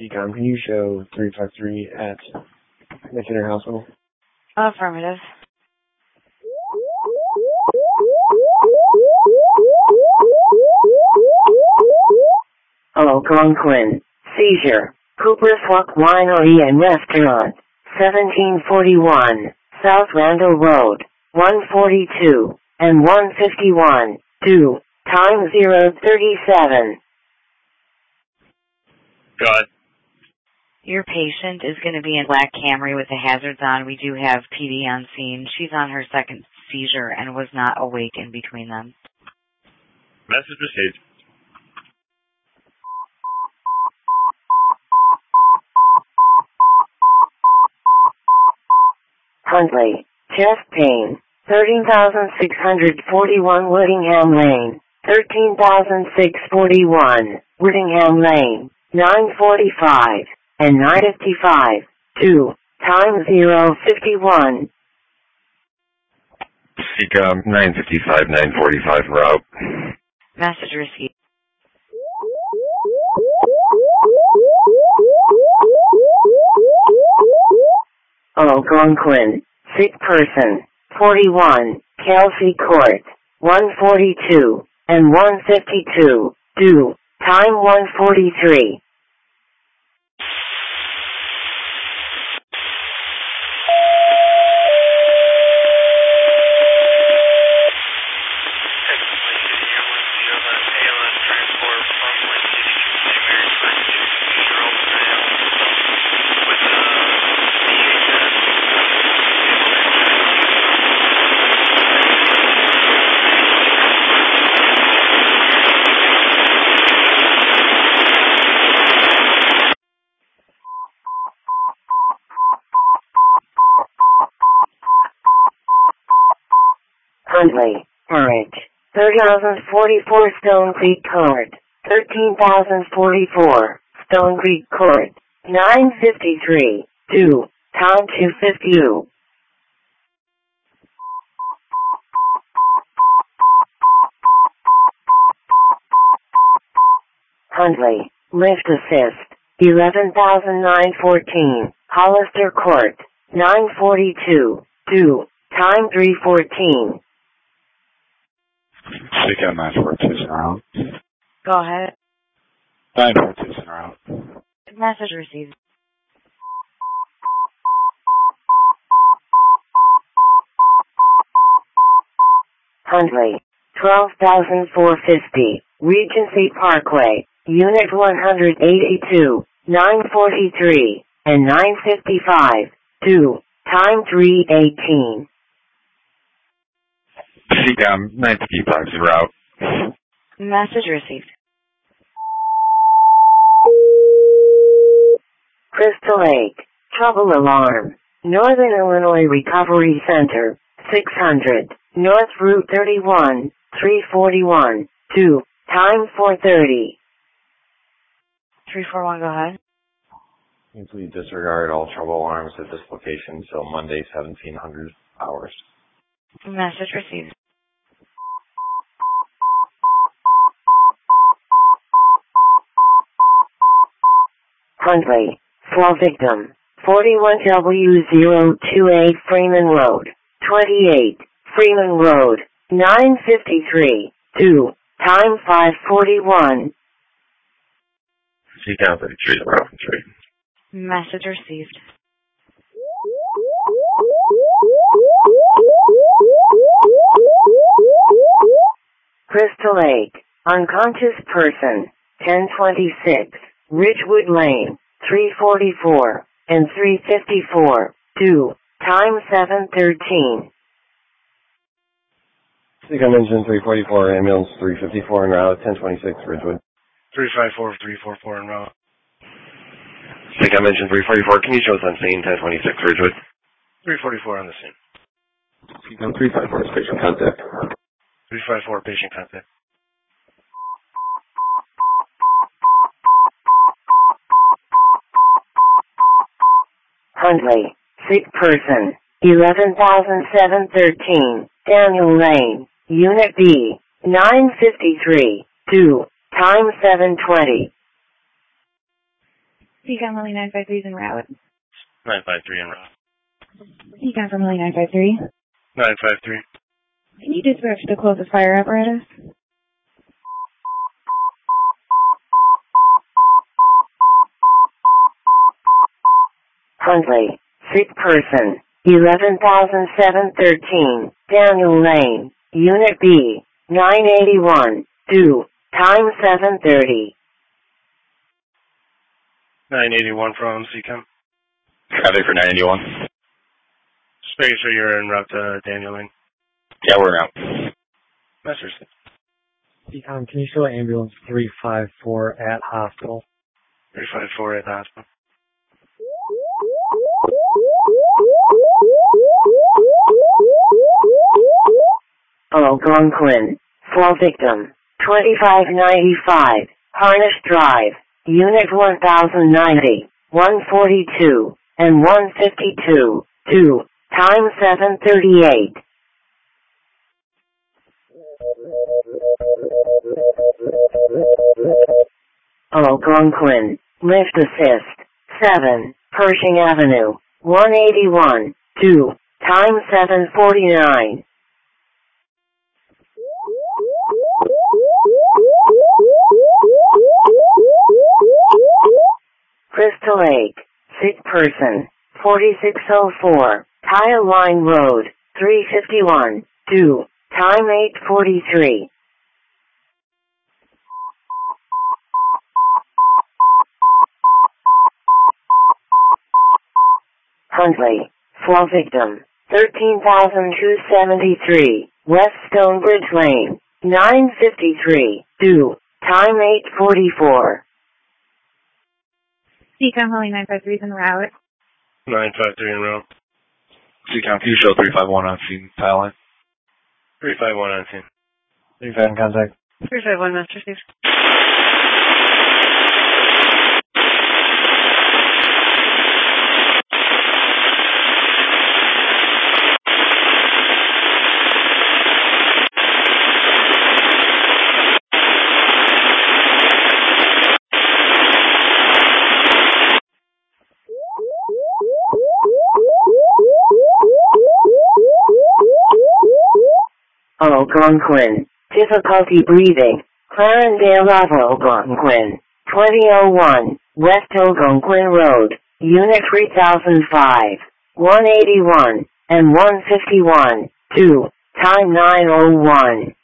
CCOM, can you show 353 at McIntyre Hospital? Affirmative. Algonquin. Seizure. Cooper's Walk Winery and Restaurant. 1741. South Randall Road. 142 and 151. 2. Time 037. Go ahead. Your patient is going to be in black Camry with the hazards on. We do have PD on scene. She's on her second seizure and was not awake in between them. Message received. Huntley. Chest pain. 13,641 Whittingham Lane. 13,641 Whittingham Lane. 945 and 955. 2. Time 051. CCOM 955, 945 route. Message received. Algonquin. Sick person. 41. Kelsey Court. 142 and 152. 2. Time 143. Huntley. Orange. 30,044 Stone Creek Court. 13,044 Stone Creek Court. 953. 2. Time 250. Huntley. Lift assist. 11,914 Hollister Court. 942. 2. Time 314. CCOM 942 en route. Go ahead. 942 en route. Message received. Huntley. 12,450 Regency Parkway. Unit 182. 943 and 955. 2. Time 318. CCOM 955 en route. Message received. Crystal Lake. Trouble alarm. Northern Illinois Recovery Center. 600. North Route 31. 341. 2. Time 4:30. 341, go ahead. Please disregard all trouble alarms at this location until Monday, 1700 hours. Message received. Huntley. Fall victim. 41W028 Freeman Road. 28. Freeman Road. 953. 2. Time 541. CCOM 33 en route. Message received. Crystal Lake. Unconscious person. 1026. Ridgewood Lane. 344 and 354. 2. Time 713. CCOM engine 344, ambulance 354 en route, 1026 Ridgewood. 354, 344 en route. CCOM engine 344, can you show us on scene 1026 Ridgewood? 344 on the scene. CCOM 354 is patient contact. 354 patient contact. Huntley. Sick person. 11,713 Daniel Lane. Unit B. 953. 2. Time 720. Decon Lily 953 is en route. 953 en route. Decon from Lily 953. 953. Can you dispatch the closest fire apparatus? Huntley, sick person, 11,713, Daniel Lane, Unit B, 981, due, time 7:30. 981 from Seacom. Traffic for 981. Just making sure you're en route to Daniel Lane. Yeah, we're out. Message. Decon, can you show ambulance 354 at hospital? 354 at the hospital. Algonquin, fall victim, 2595, Harnish Drive, Unit 1090, 142, and 152, due, time 7:38. Algonquin, lift assist, 7, Pershing Avenue, 181, due, time 7:49. Crystal Lake, sick person, 4604, Tile Line Road, 351, due, time 8:43. Huntley, fall victim, 13,273, West Stonebridge Lane, 953, due, time 8:44. Decon Lily 953 is en route. 953 en route. Seacom, can you show 351 on scene, tile line? 351 on scene. 35 in contact. 351 Master Steve. Algonquin, difficulty breathing, Clarendale Ave Algonquin, 2001, West Algonquin Road, Unit 3005, 181, and 151, due, time 9:01.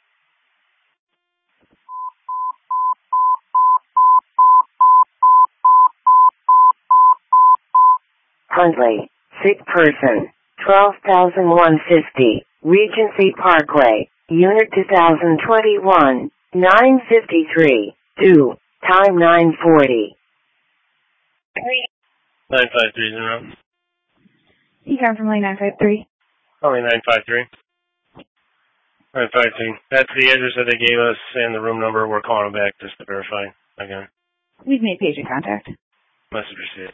Huntley, sick person, 12,150, Regency Parkway, Unit 2021, 953, due, time 9:40. 953 is en route. Decon from Lily 953. Only 953. 953. That's the address that they gave us and the room number. We're calling them back just to verify again. We've made patient contact. Message received.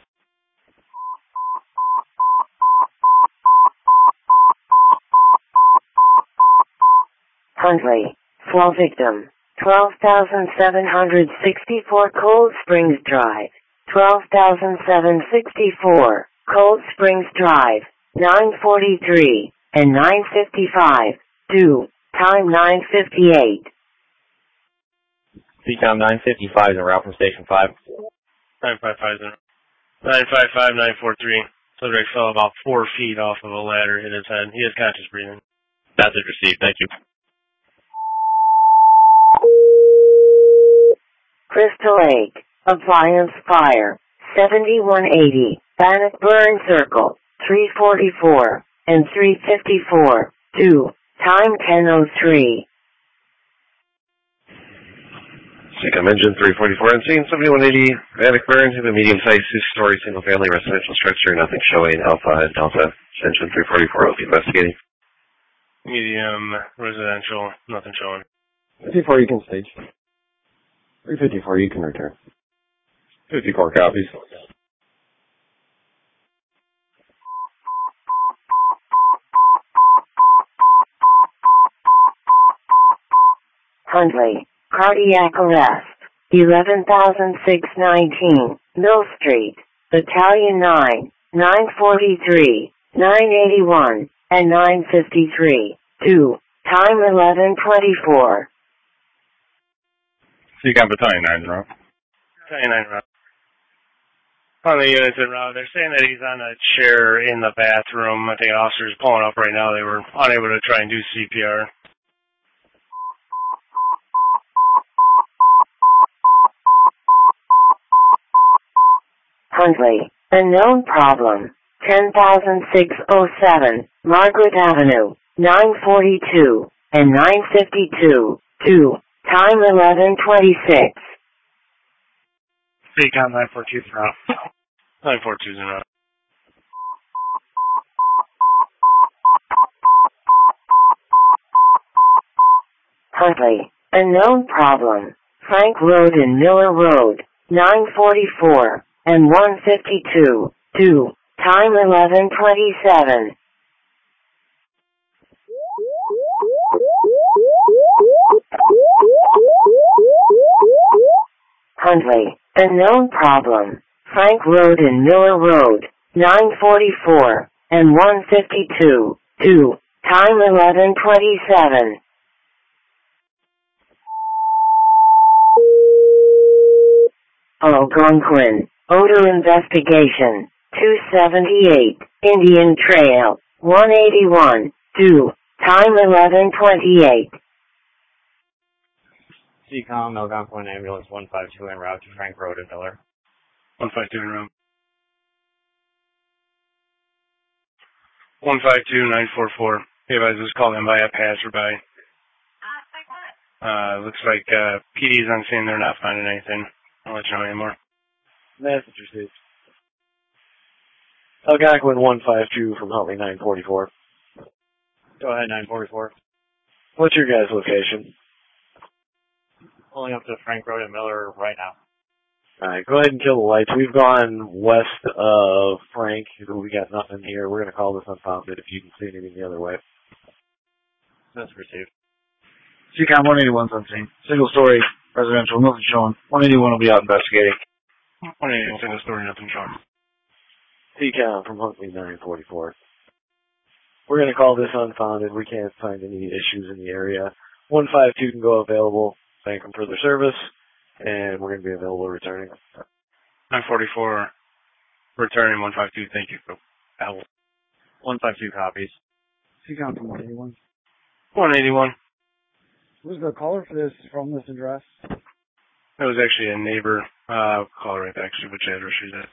Huntley, fall victim, 12,764 Cold Springs Drive, 12,764 Cold Springs Drive, 9:43 and 9:55, due, time 9:58. Decon 955 is en route from Station 5. 955 is en route. 955, 943. Subject fell about 4 feet off of a ladder, hit his head. He has conscious breathing. Message received, thank you. Crystal Lake, appliance fire, 7180, Bannockburn Circle, 344, and 354, due, time 10:03. Seacom engine 344 on scene, 7180, Bannockburn, have a medium-sized 2-story single-family residential structure, nothing showing. Alpha Delta, engine 344 will be investigating. Medium, residential, nothing showing. 54 you can stage. 354 you can return. 54 copies. Huntley, cardiac arrest, 11,619, Mill Street, Battalion 9, 943, 981, and 953. 2. Time 11:24. Seacom Battalion 9 in route. Battalion 9 route. On the units en route, they're saying that he's on a chair in the bathroom. I think an officer's pulling up right now. They were unable to try and do CPR. Huntley, unknown problem. 10,607, Margaret Avenue, 942, and 952. 2. Time 11:26. Seacom 942 in route. 942 is en route. Huntley, unknown problem. Frank Road and Miller Road, 944, and 152. 2. Time 11:27. Huntley, unknown problem. Frank Road and Miller Road, 944, and 152. 2. Time 11:27. Algonquin, odor investigation, 278, Indian Trail, 181. 2. Time 11:28. Seacom, Algonquin Ambulance 152 en route to Frank Road and Miller. 152 en route. 152-944. Hey, guys, this call in by a passerby. Looks like PD's on scene. They're not finding anything. I'll let you know anymore. Message received. Algonquin 152 from Huntley 944. Go ahead, 944. What's your guys' location? Pulling up to Frank Road and Miller right now. Alright, go ahead and kill the lights. We've gone west of Frank. We got nothing here. We're going to call this unfounded if you can see anything the other way. That's received. Seacom 181's on scene. Single story, residential, nothing showing. 181 will be out investigating. 181, single story, nothing showing. Seacom from Huntley 944. We're going to call this unfounded. We can't find any issues in the area. 152 can go available. Thank them for their service. And we're going to be available returning. 944, returning 152, thank you. 152 copies. Seacom from 181. 181. Who's the caller for this from this address? It was actually a neighbor. Call right back, see which address she's at.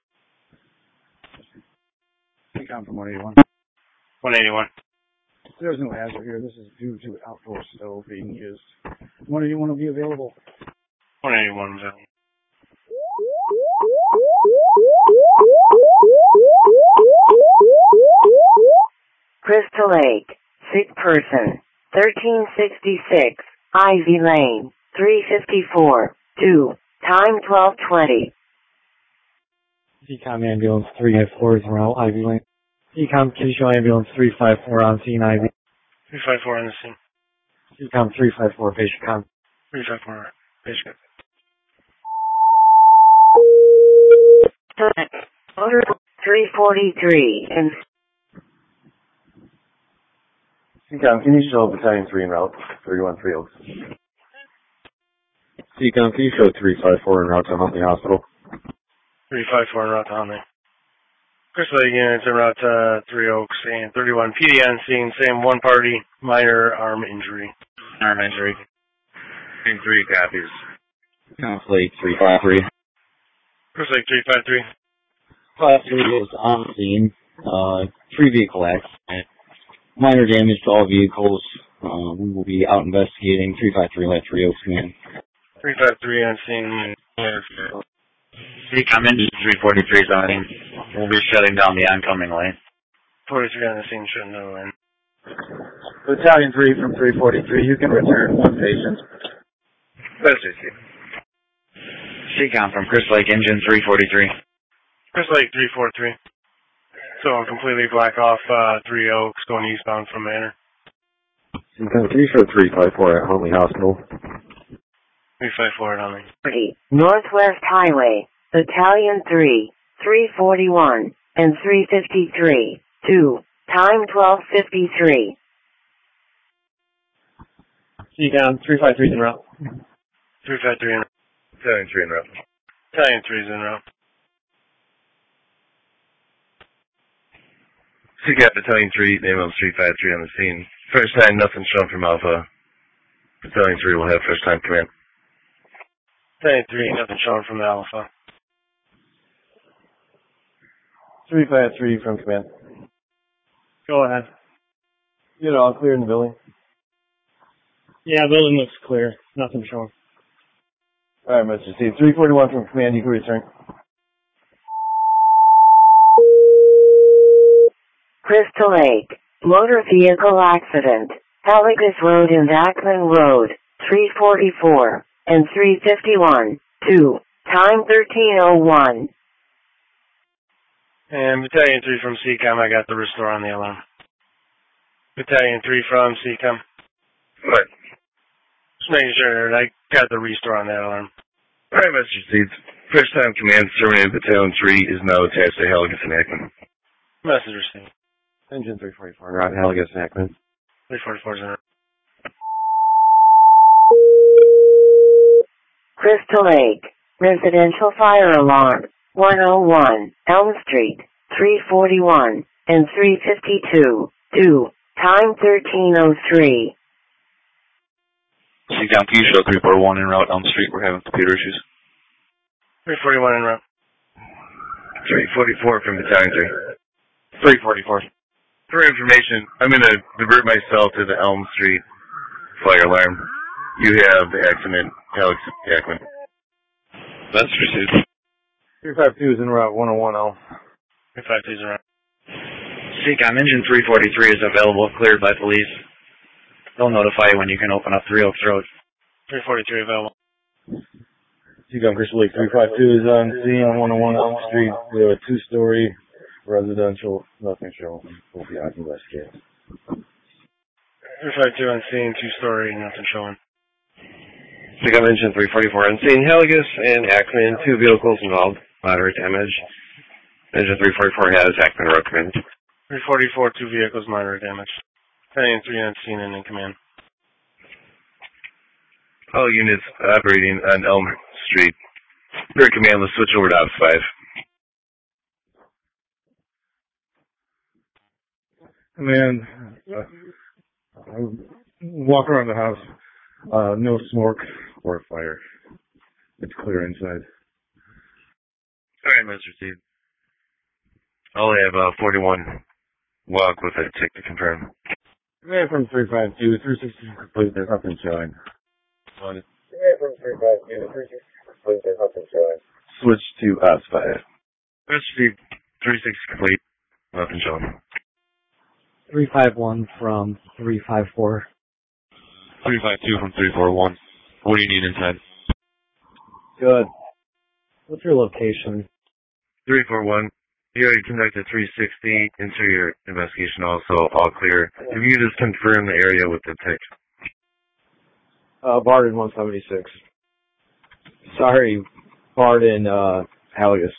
Seacom from 181. 181. There's no hazard here. This is due to outdoor stove being used. 181 will be available. 181 was out. Crystal Lake, sick person, 1366, Ivy Lane, 354. 2. Time 12:20. Seacom Ambulance 354 is around Ivy Lane. Seacom Kitty Ambulance 354 on scene Ivy. 354 on the scene. Seacom 354 patient com. 354 patient. Order 343 and Seacom, can you show Battalion 3 en route, 313 Oaks? Seacom, can you show 354 en route to Huntley Hospital? 354 en route to Huntley. Chris Lake units en route to 3 Oaks and 31 PD on scene, same one party, minor arm injury. Arm injury. 3 copies. Conflict 353. Chris Lake 353. Class 3 is on scene. 3 vehicle accident. Minor damage to all vehicles. We will be out investigating. 353 let 3 Oaks command. 353 on scene. Seacom engine 343 zoning. We'll be shutting down the oncoming lane. 43 on the scene, shutting down the lane. Battalion 3 from 343, you can return 1 patient. That's it. Seacom from Chris Lake engine 343. Chris Lake 343. So completely black off 3 Oaks going eastbound from Manor. Seacom, can you show 354 at Huntley Hospital? 354 at Huntley. Northwest Highway, Battalion 3, 341, and 353, 2, time 12:53. Seacom, 353 en route. 353 en route. Battalion 3 en route. Battalion 3 is en route. Seacom, Battalion 3, name Elm 353 on the scene. First time, nothing shown from Alpha. Battalion 3 will have first time command. Battalion 3, nothing shown from Alpha. 353 from command. Go ahead. Get all clear in the building. Yeah, building looks clear. Nothing showing. Alright, Mr. C. 341 from command, you can return. Crystal Lake, motor vehicle accident, Heligus Road and Ackman Road, 344, and 351, 2, time 13:01. And Battalion 3 from CCOM, I got the restore on the alarm. Battalion 3 from CCOM. What? Just making sure I got the restore on that alarm. Alright, Mr. Seeds. First time command terminated. Battalion 3 is now attached to Heligus and Ackman. Message received. Engine 344 en route, Heligus and Ackman. 344 is in route. Crystal Lake, residential fire alarm, 101, Elm Street, 341, and 352, 2, time 13:03. Seacom, can you show 341 en route Elm Street? We're having computer issues. 341 en route. 344 from Battalion 3. 344. For information, I'm going to divert myself to the Elm Street fire alarm. You have the accident, Alex Ackman. That's received. 352 is en route, 101 Elm. 352 is en route. Seacom, engine 343 is available, cleared by police. They'll notify you when you can open up 3 Oaks Road. 343 available. Seacom, Crystal Lake 352 is on scene, 101 Elm Street. We have a 2-story residential, nothing showing. We'll be out investigating. 352 on scene, 2-story, nothing showing. Seacom, engine 344 on scene. Heligus and Ackman, 2 vehicles involved. Moderate damage. Engine 344 has Ackman road command. 344, 2 vehicles, moderate damage. Battalion 3 on scene and in command. All units operating on Elm Street. Per command, let's switch over to Ops 5. And I walk around the house. No smoke or fire. It's clear inside. Alright, Mr. Steve. I'll have 41 walk with a tick to confirm. Command from 352, 360 complete, there's nothing showing. Command from 352, 360 complete, there's nothing showing. Switch to Ops 5. Mr. Steve, 36 complete, nothing showing. 351 from 354. 352 from 341. What do you need inside? Good. What's your location? 341. You already conducted 360 interior investigation also, all clear. If you just confirm the area with the tick. Barden 176. Sorry, Barden, Heligus.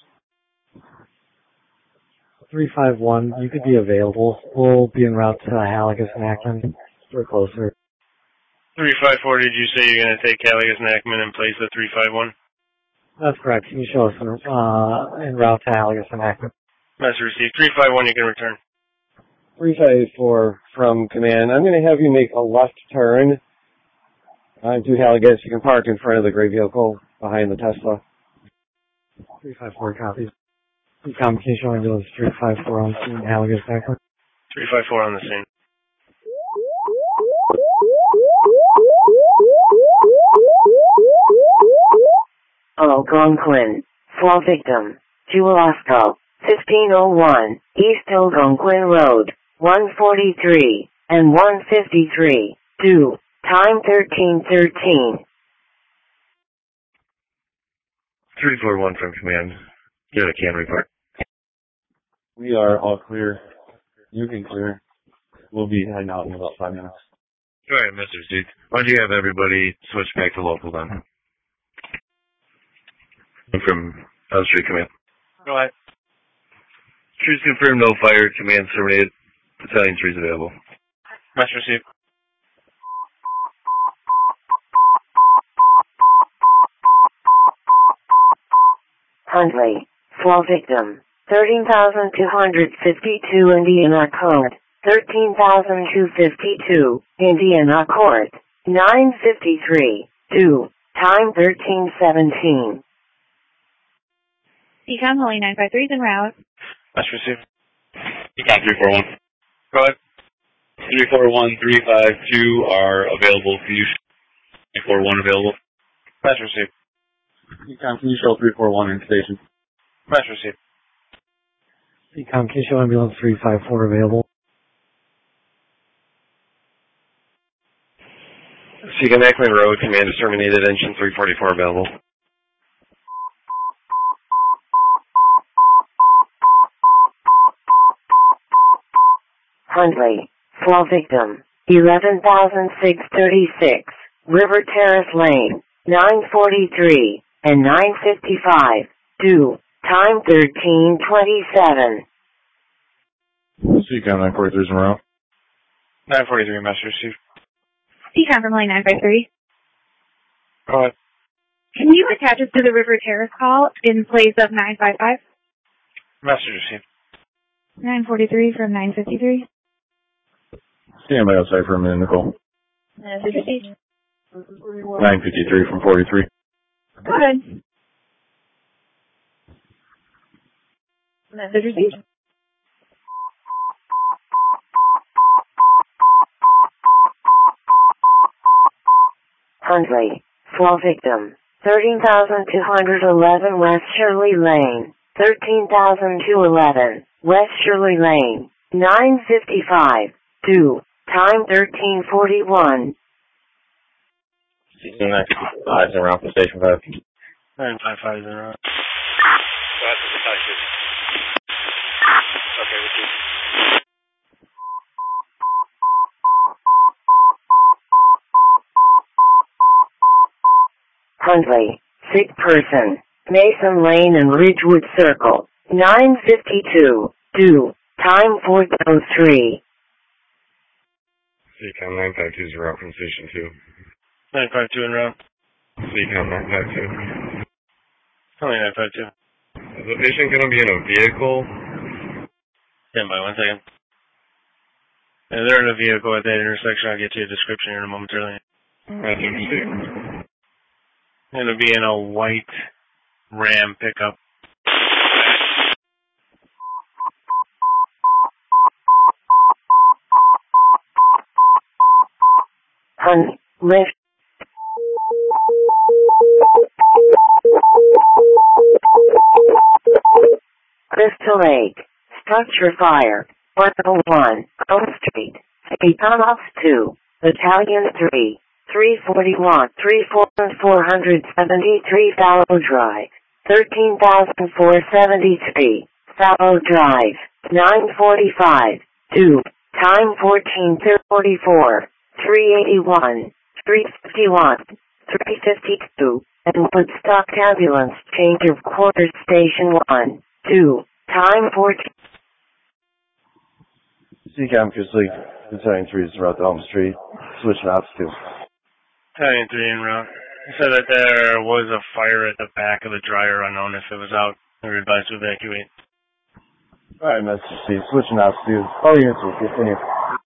351, you could be available. We'll be en route to Heligus and Ackman. We're closer. 354, did you say you're going to take Heligus and Ackman in place of 351? That's correct. Can you show us en route to Heligus and Ackman? Message received. 351, you can return. 354 from command. I'm going to have you make a left turn onto Heligus. You can park in front of the gray vehicle behind the Tesla. 354 copies. Seacom, can you show me those 354 on scene, Heligus, Ackman? 354 on the scene. Algonquin, fall victim, Julasco, 1501, East Algonquin Road, 143, and 153, 2, time 13:13. 341 from command. Get a can report. We are all clear. You can clear. We'll be heading out in about 5 minutes. Alright, Mr. Steve. Why don't you have everybody switch back to local then? From Elm Street Command. Go ahead. Trees confirmed, no fire. Command terminated. Battalion 3 is available. Message received. Huntley. Fall victim. 13,252 Indiana Code. 13,252 Indiana Court. 953. 2. Time 1317. Econ Holy 953 is en route. Message received. Econ 341. Go ahead. 341, 352 are available. Can you 341 available? Message received. Econ, can you show 341 in station? Message received. Econ, can you show ambulance 354 available? Seeking Ackman Road, command is terminated, engine 344 available. Huntley. Fall victim. 11,636. River Terrace Lane. 943 and 955. 2. Time 1327. Seacom 943 is en route. 943, message received. Econ from line 953. Go ahead. Can you attach us to the River Terrace call in place of 955? Message received. 943 from 953. Stand by outside for a minute, Nicole. Message received. 953 from 43. Go ahead. Message received. Huntley. Fall victim. 13,211 West Shirley Lane. 13,211 West Shirley Lane. 955. 2. Time 1341. Season 955 is en route for Station 5. 955 is en route. Okay, received. Huntley. Sick person. Mason Lane and Ridgewood Circle. 952. 2. Time 403. Seacom 952 is en route from Station 2. 952 en route. Seacom 952. Only 952. Is the patient going to be in a vehicle? Stand by 1 second. Yeah, they're in a vehicle at that intersection. I'll get you a description here in a momentarily. Message received. Going to be in a white Ram pickup. Lift. Crystal Lake. Structure fire. 101. Elm Street. Econox 2. Battalion 3. 341. 3,473 Fallow Drive. 13,473. Fallow Drive. 945. 2. Time 14:44. 381. 351. 352. And Woodstock Ambulance change of quarters Station 1. 2. Time 14. Seacom, Grizzly, Battalion 3 is en route to Elm Street. Switching ops to. Battalion 3 en route. They said that there was a fire at the back of the dryer, unknown if it was out. They were advised to evacuate. Alright, message C. Switching ops to. All units will continue.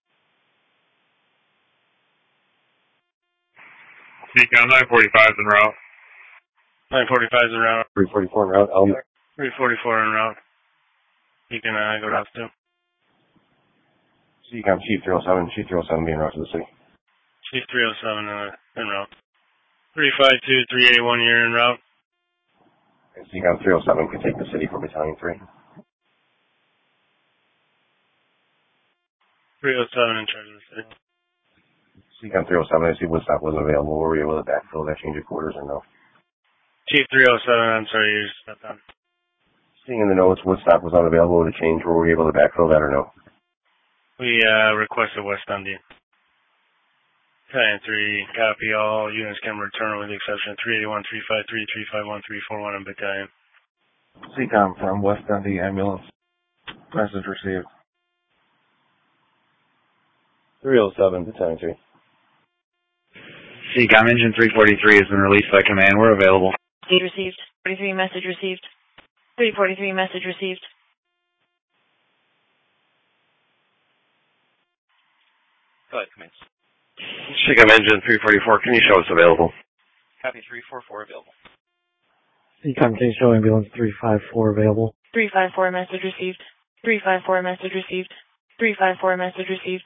Seacom 945 is en route. 945 is en route. 344 en route. Elm. 344 en route. You can go to ops too. Seacom, Chief 307. Chief 307 being route to the city. Chief 307 en route. 352, 381, you're en route. Seacom 307 can take the city for Battalion 3. 307 in charge of the city. Seacom 307, I see Woodstock wasn't available. Were we able to backfill that change of quarters or no? Chief 307, I'm sorry, you just stepped on. Seeing in the notes Woodstock was unavailable to change, were we able to backfill that or no? We requested West Dundee. Battalion 3, copy all. Units can return with the exception of 381, 353, 351, 341, and Battalion. CCOM from West Dundee Ambulance. Message received. 307, Battalion 3. CCOM engine 343 has been released by command. We're available. Lead received. 43 message received. 343 message received. Go ahead, command. CCOM engine 344, can you show us available? Copy 344 available. CCOM, can you show ambulance 354 available? 354 message received. 354 message received. 354 message received.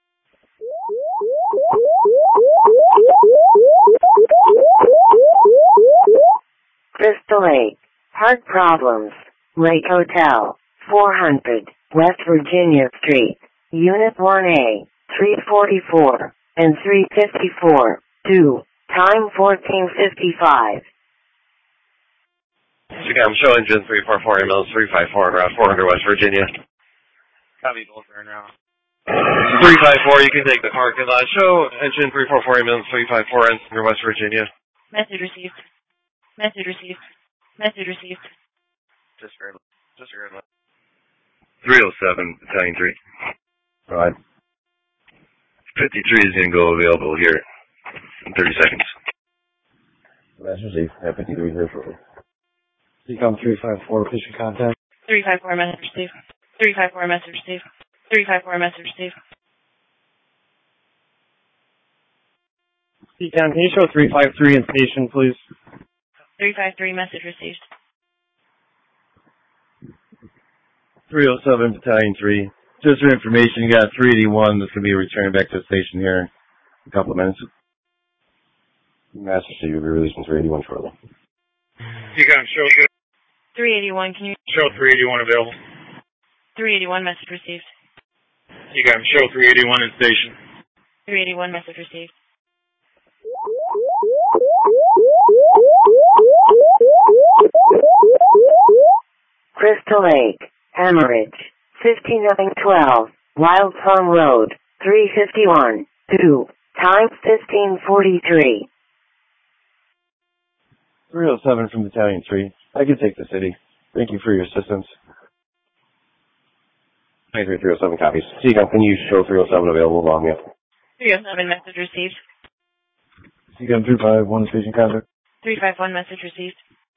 Crystal Lake. Heart problems. Lake Hotel. 400 West Virginia Street. Unit 1A. 344 and 354. 2. Time 14:55. CCOM, show engine 344, ambulance 354 en route 400 West Virginia. Copy both are en route. 354, you can take the parking lot. Show engine 344, ambulance 354 en West Virginia. Message received. Message received. Message received. Disregard. 307, Battalion 3. Right. 53 is going to go available here in 30 seconds. Message received. Have 53 here shortly. CCOM 354, patient contact. 354 message received. 354 message received. 354 message received. CCOM, can you show 353 in station, please? 353 message received. 307, Battalion 3. Just for information, you got 381 that's going to be returning back to the station here in a couple of minutes. Master C will be releasing 381 shortly. CCOM, show 381, can you show 381 available. 381 message received. CCOM, show 381 in station. 381 message received. Crystal Lake. Hemorrhage. 5912 Wild Plum Road. 351. 2. Time 15:43. 307 from Battalion 3. I can take the city. Thank you for your assistance. 307 copies. CCOM, can you show 307 available along yet? 307 message received. CCOM 351, station contact. 351 message received.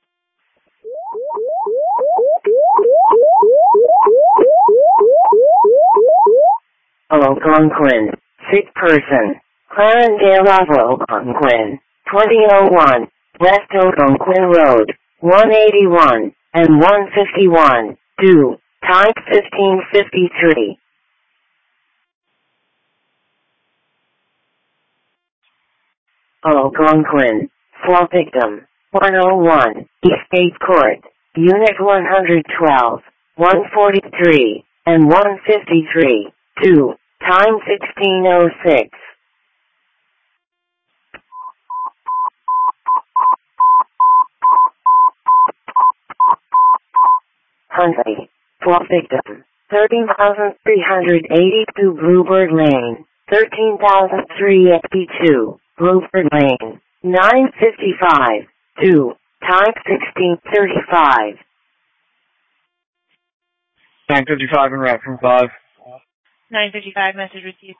Algonquin. Sick person. Clarendale Algonquin. 2001. West Algonquin Road. 181 and 151. 2. Time 15:53. Algonquin. Fall victim. 101. Eastgate Court. Unit 112. 143 and 153. 2. Time 16:06. Huntley. Fall victim. 13,382 Bluebird Lane. 13,382 Bluebird Lane. 9:55. 2. Time 16:35. 9:55 en route from 5. 955 message received.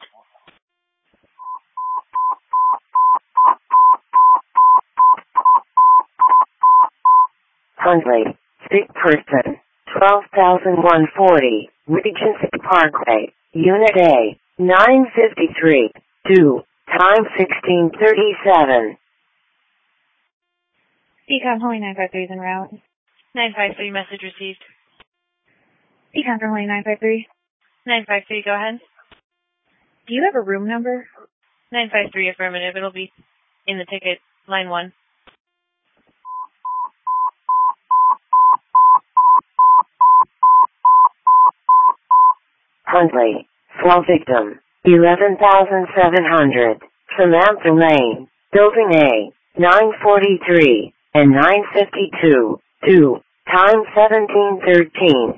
Huntley. Sick person. 12,140 Regency Parkway. Unit A. 9:53. 2. Time 16:37. CCOM Holy 953 is en route. 953 message received. CCOM for Holy 953. 953, go ahead. Do you have a room number? 953 affirmative. It'll be in the ticket, line 1. Huntley. Fall victim. 11,700. Samantha Lane. Building A. 943 and 952. 2. Time 17:13.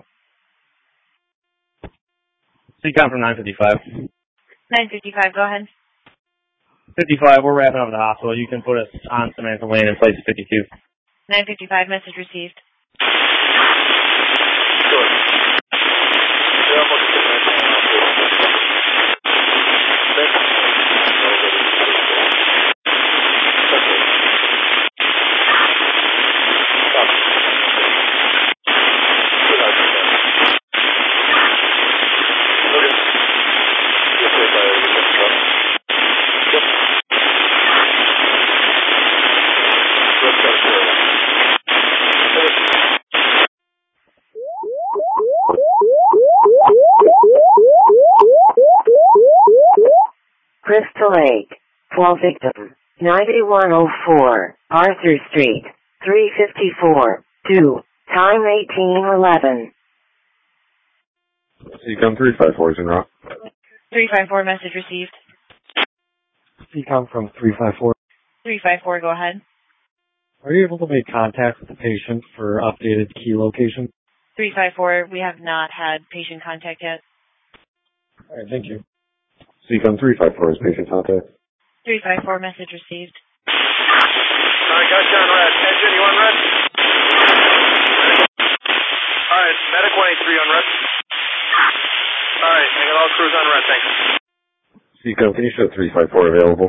CCOM from 955. 955, go ahead. 55, we're wrapping up at the hospital. You can put us on Samantha Lane in place of 52. 955 message received. Crystal Lake, fall victim, 9104, Arthur Street, 354, 2, time 1811. CCOM 354 is en route. 354, message received. CCOM from 354. 354, go ahead. Are you able to make contact with the patient for updated key location? 354, we have not had patient contact yet. All right, thank you. CCOM 354 is patient contact. 354, message received. Alright, got you on red. Engine, you on red? Alright, medic 183 on red. Alright, I got all crews on red, thanks. CCOM, can you show 354 available?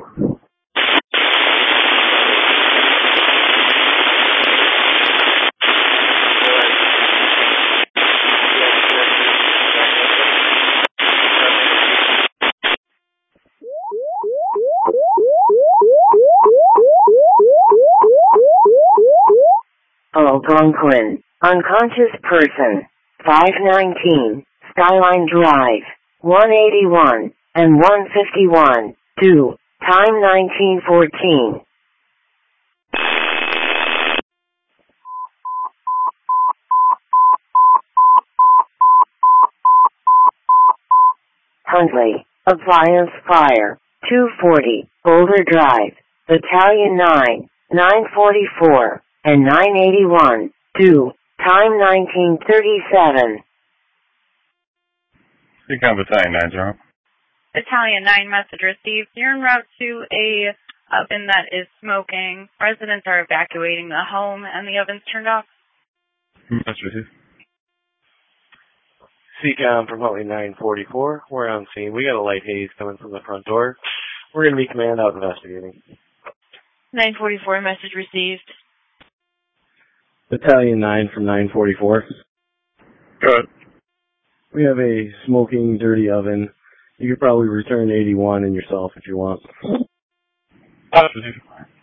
Algonquin, unconscious person, 519, Skyline Drive, 181, and 151, 2, time 1914. Huntley, appliance fire, 240, Boulder Drive, Battalion 9, 944, and 981, 2, time 1937. CCOM Battalion 9-0. Battalion 9, message received. You're en route to a oven that is smoking. Residents are evacuating the home and the oven's turned off. Message received. CCOM from Huntley 944. We're on scene. We got a light haze coming from the front door. We're going to be command out investigating. 944, message received. Battalion 9 from 944. Go ahead. We have a smoking, dirty oven. You could probably return 81 and yourself if you want. Message received.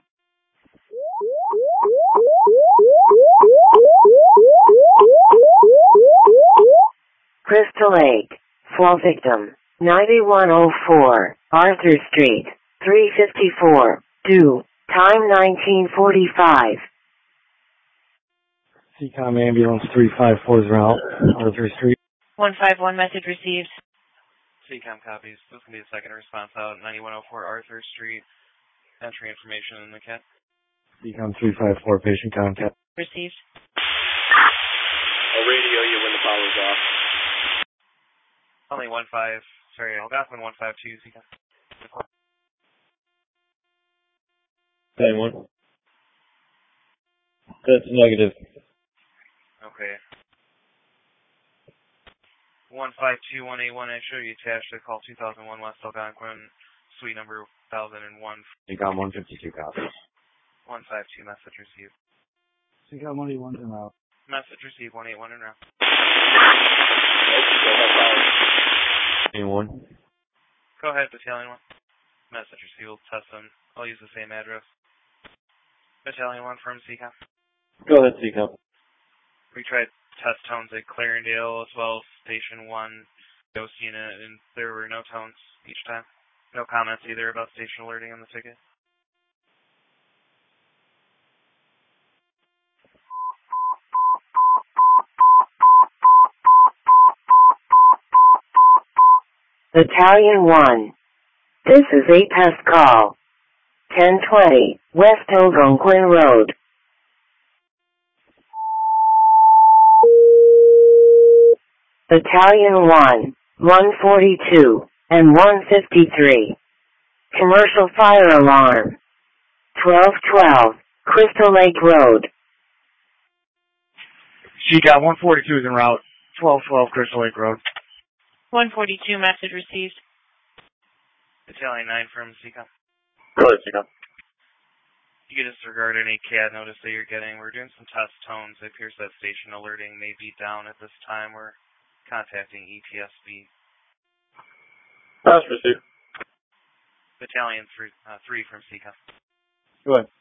Crystal Lake, fall victim, 9104, Arthur Street, 354, 2, time 1945. CCOM ambulance 354 is route, Arthur Street. 151, message received. CCOM copies. This can be the second response out. 9104 Arthur Street. Entry information in the cat. CCOM 354, patient contact. Received. I'll radio you when the power's off. Only Algonquin 152 CCOM. Same one. That's negative. Okay. 152181, I show you attached to call 2001 West Algonquin, suite number 1001. CCOM 152 copies. 152, message received. CCOM 181's en route. Message received, 181 en route. Anyone? Go ahead, Battalion 1. Message received, we'll test them. I'll use the same address. Battalion 1 from CCOM. Go ahead, CCOM. We tried test tones at Clarendale as well as Station 1 ghost unit, and there were no tones each time. No comments either about station alerting on the ticket. Battalion 1. This is a test call. 1020, West Algonquin Road. Battalion 1, 142, and 153. Commercial fire alarm. 1212, Crystal Lake Road. CCOM 142 is en route. 1212 Crystal Lake Road. 142, message received. Battalion 9 from CCOM. Go ahead, CCOM. You can disregard any CAD notice that you're getting. We're doing some test tones. It appears that station alerting may be down at this time. We're contacting ETSB. Pass received. Battalion 3 from CCOM. Go ahead.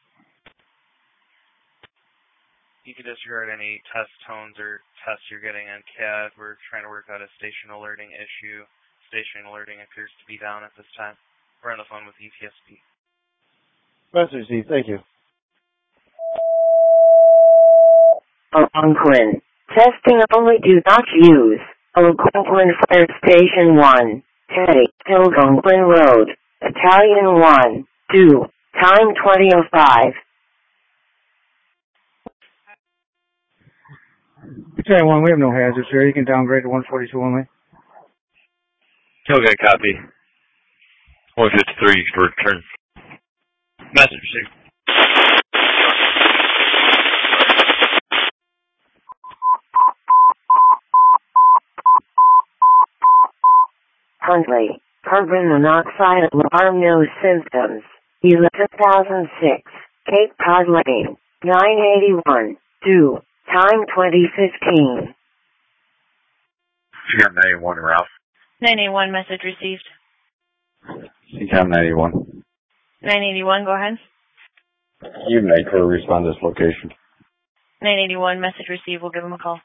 You can disregard any test tones or tests you're getting on CAD. We're trying to work out a station alerting issue. Station alerting appears to be down at this time. We're on the phone with ETSB. Message received. Thank you. Algonquin. Testing only. Do not use Algonquin Fire Station 1. Teddy, Algonquin Road. Battalion 1. 2. Time 20:05. Battalion 1, we have no hazards here. You can downgrade to 142 only. Okay, copy. 153, return. Message received. Huntley. Carbon monoxide alarm. No symptoms. 11,006. Cape Cod Lane. 981. 2. Time 20:15. CCOM 91, Ralph. 981, message received. CCOM 91. 981, go ahead. Unite Crew respond to this location. 981, message received. We'll give them a call.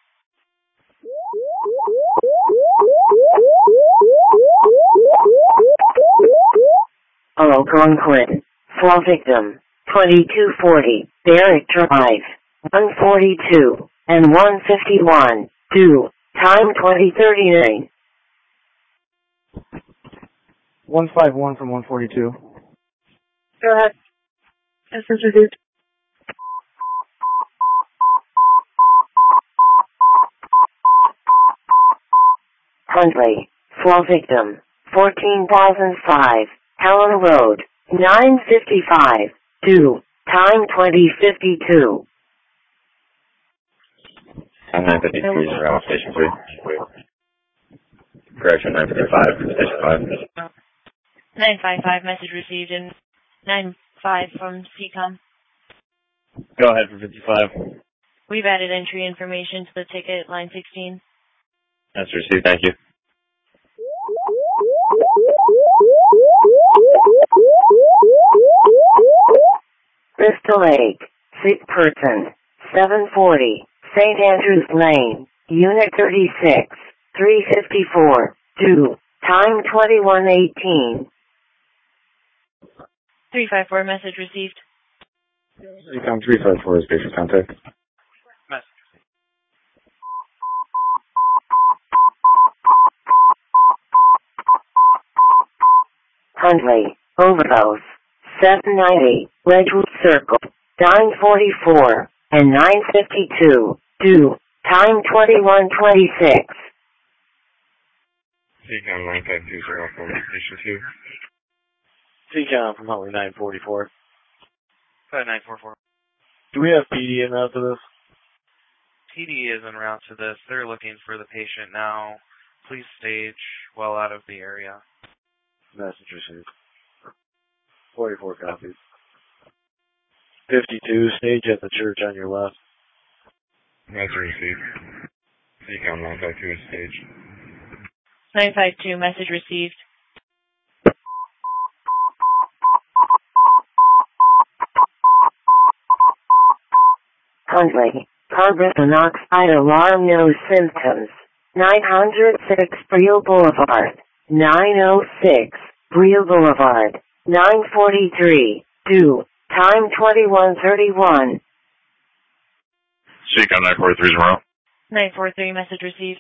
Algonquin. Fall victim. 2240. Barrack Drive. 142 and 151. 2. Time 20:39. 151 from 142. Go ahead. Message received. Huntley. Fall victim. 14,005. Helen Road. 955. 2. Time 20:52. I'm 953 is around Station 3. Correction, 955, Station 5. 955, message received, and 95 from CCOM. Go ahead for 55. We've added entry information to the ticket, line 16. That's received, thank you. Crystal Lake. Sick person. 740. St. Andrews Lane. Unit 36. 354. 2. Time 21:18. 354, message received. CCOM 354 is patient contact. Huntley. Overdose. 790. Wedgewood Circle. 944 and 952. 2. Time 21:26. CCOM 9520 from Station 2. CCOM from Huntley 944. 944. Do we have PD en route to this? PD is en route to this. They're looking for the patient now. Please stage well out of the area. Message received. 44 copies. 52, stage at the church on your left. Message received. CCOM 952 is staged. 952, message received. Huntley. Carbon monoxide alarm. No symptoms. 906 Briel Boulevard. 906 Briel Boulevard. 943. 2. Time 21:31. CCOM 943 is en route. 943, message received.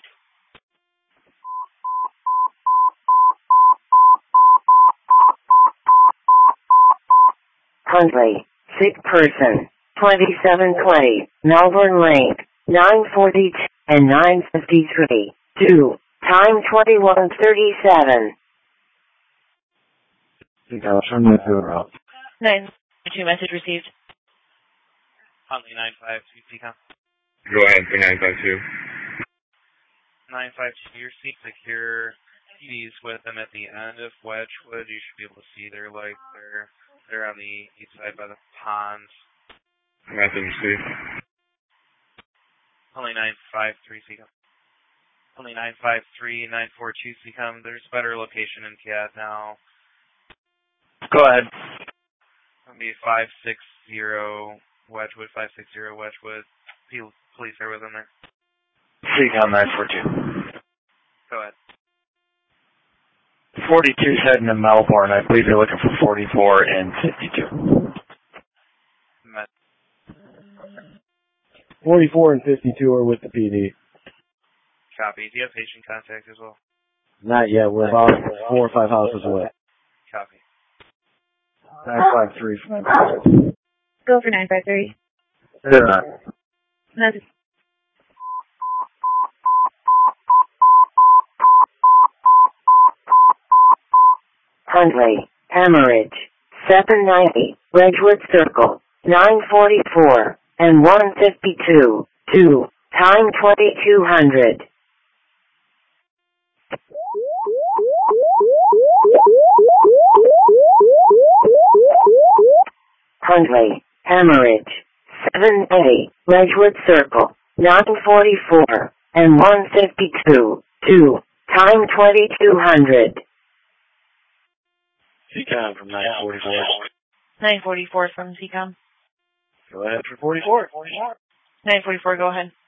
Huntley. Sick person. 2720. Melbourne Lane. 942 and 953. 2. Time 21:37. CCOM, turn me to en route. 952, message received. Huntley 952 CCOM. Go ahead for 952. 952, your seat secure. PD's with them at the end of Wedgwood. You should be able to see their lights there. They're on the east side by the ponds. Message received. Only 953 CCOM. Only 953, 942 CCOM. There's a better location in CAD now. Go ahead. It'll be 560 Wedgwood, 560 Wedgwood. Police are with them there. CCOM 942. Go ahead. 42's heading to Melbourne. I believe they're looking for 44 and 52. 44 and 52 are with the PD. Copy. Do you have patient contact as well? Not yet. We're about 4 or 5 houses away. Copy. 953 for 953. Go for 953. Message. Huntley, Hemorrhage, 790, Wedgwood Circle, 944, and 152, 2, time 2200. Huntley, Hemorrhage, 780, Wedgwood Circle, 944, and 152, 2, time 2200. CCOM from 944. 944 from CCOM. Go ahead for 44. 944, go ahead.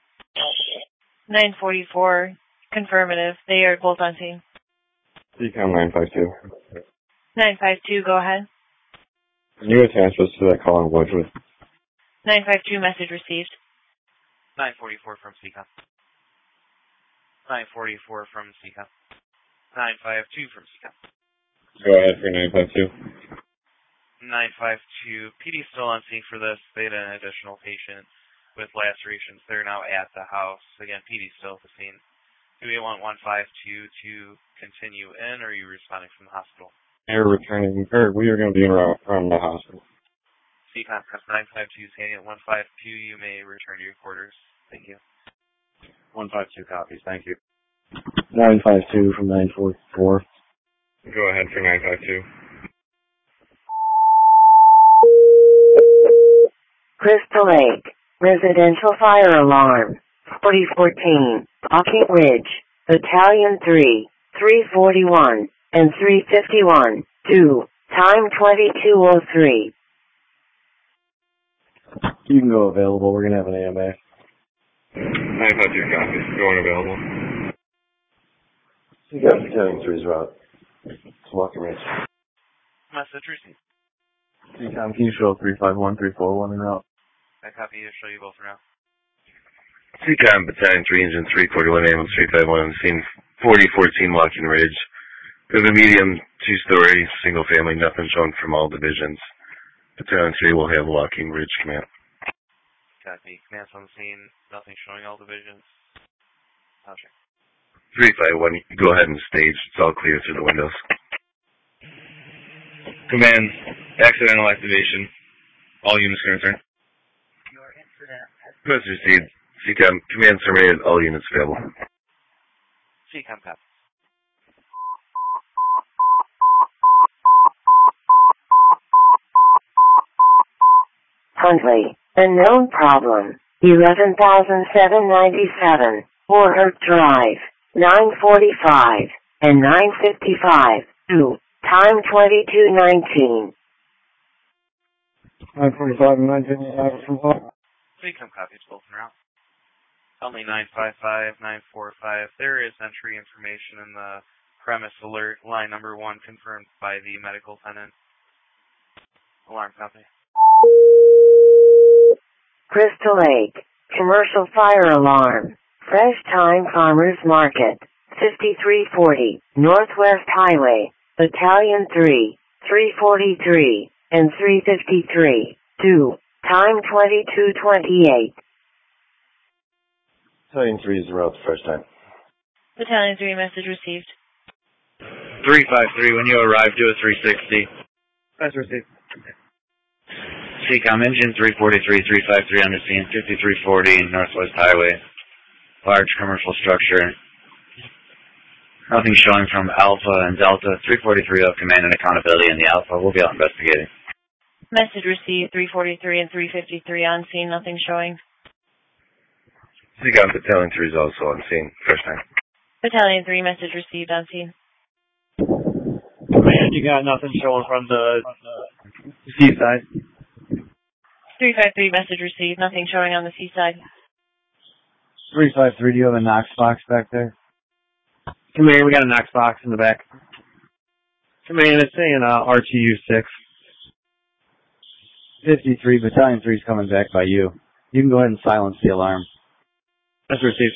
944, confirmative. They are both on scene. CCOM 952. 952, go ahead. Can you attach us to that call on Wedgwood? 952, message received. 944 from CCOM. 944 from CCOM. 952 from CCOM. Go ahead for 952. 952. PD's still on scene for this. They had an additional patient with lacerations. They're now at the house. Again, PD's still at the scene. Do we want 152 to continue in, or are you responding from the hospital? We're returning, or we are going to be in route from the hospital. CCOM 952 is handing at 152. You may return to your quarters. Thank you. 152 copies. Thank you. 952 from 944. Go ahead for 952. Crystal Lake, Residential Fire Alarm, 4014, Hawking Ridge, Battalion 3, 341, and 351, 2, time 2203. You can go available. We're going to have an AMA. 952 copies. Going available. You got Battalion 3's route. Walking Ridge. Message received. CCOM, can you show 351, 341 en route? I copy to show you both now. CCOM Battalion 3, Engine 341, ambulance 351, scene 4014 Walking Ridge. There's a medium, 2-story, single family, nothing shown from all divisions. Battalion 3 will have Walking Ridge command. Copy. Command's on the scene, nothing showing all divisions. I'll check. 351, go ahead and stage. It's all clear through the windows. Command, accidental activation. All units can return. Your incident has Message received. CCOM, command terminated. All units available. CCOM copy. Huntley, unknown problem, 11,797, Warhurst Drive, 945, and 955, 2, time 2219. 945 and 955 from home. CCOM copies both in route. Only 955, 945. There is entry information in the premise alert. Line number 1 confirmed by the medical tenant. Alarm company. Crystal Lake, Commercial Fire Alarm, Fresh Time Farmers Market, 5340, Northwest Highway, Battalion 3, 343, and 353, 2, time 2228. Battalion 3 is the route to Fresh Time. Battalion 3, message received. 353, when you arrive, do a 360. That's received. CCOM engine 343, 353 on the scene, 5340 Northwest Highway. Large commercial structure. Nothing showing from Alpha and Delta. 343 of command and accountability in the Alpha. We'll be out investigating. Message received 343 and 353 on scene. Nothing showing. CCOM Battalion 3 is also on scene. First time. Battalion 3, message received on scene. Command, you got nothing showing from the seaside. 353, message received. Nothing showing on the seaside. 353, do you have a Knox box back there? Command, we got a Knox box in the back. Command, it's saying RTU 6. 53, Battalion 3 is coming back by you. You can go ahead and silence the alarm. That's received.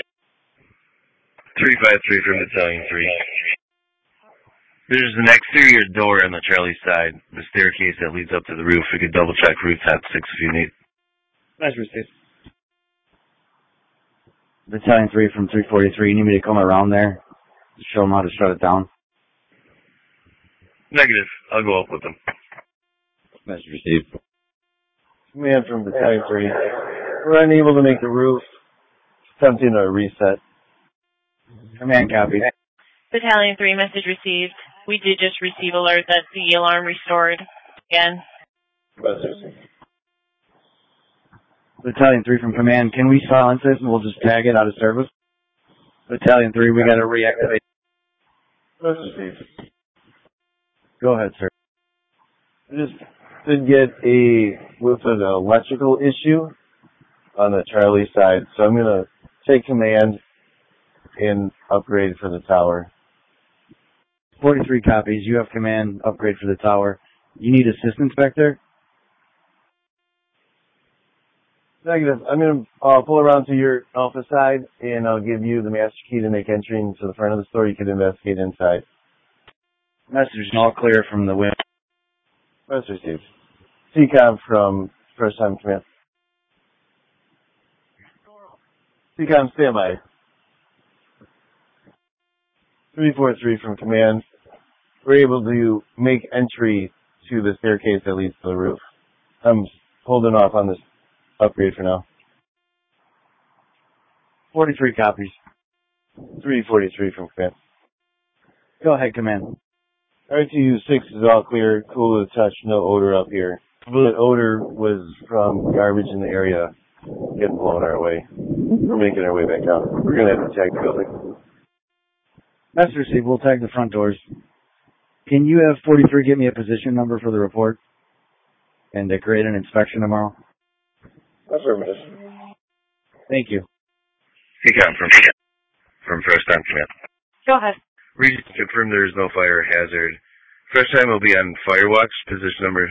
353 from Battalion 3. There's an exterior door on the Charlie side, the staircase that leads up to the roof. We could double check roof top 6 if you need. That's received. Battalion 3 from 343, you need me to come around there to show them how to shut it down? Negative. I'll go up with them. Message received. Command from Battalion 3. We're unable to make the roof. Attempting a reset. Command copy. Battalion 3, message received. We did just receive alert that the alarm restored again. Battalion 3 from command, can we silence it and we'll just tag it out of service? Battalion 3, we gotta reactivate. Go ahead, sir. I just did get with an electrical issue on the Charlie side, so I'm gonna take command and upgrade for the tower. 43 copies. You have command, upgrade for the tower. You need assistance back there? Negative. I'm going to pull around to your Alpha side, and I'll give you the master key to make entry into the front of the store. You can investigate inside. Message all clear from the wind. Message received. CCOM from first time command. CCOM standby. 343 from command. We're able to make entry to the staircase that leads to the roof. I'm holding off on this upgrade for now. 43 copies. 343 from command. Go ahead, command. RTU 6 is all clear, cool to the touch, no odor up here. The odor was from garbage in the area getting blown our way. We're making our way back down. We're going to have to tag the building. Message received. We'll tag the front doors. Can you have 43 give me a position number for the report? And to create an inspection tomorrow? Affirmative. Thank you. CCOM from first time command. Go ahead. Region confirmed there is no fire hazard. First time will be on Firewatch, position number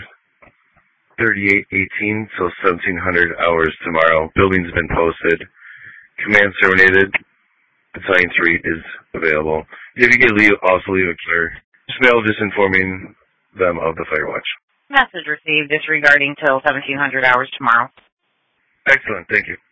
3818 till 1700 hours tomorrow. Building's been posted. Command terminated. Battalion 3 is available. If you could also leave a clear mail just informing them of the Firewatch. Message received disregarding till 1700 hours tomorrow. Excellent. Thank you.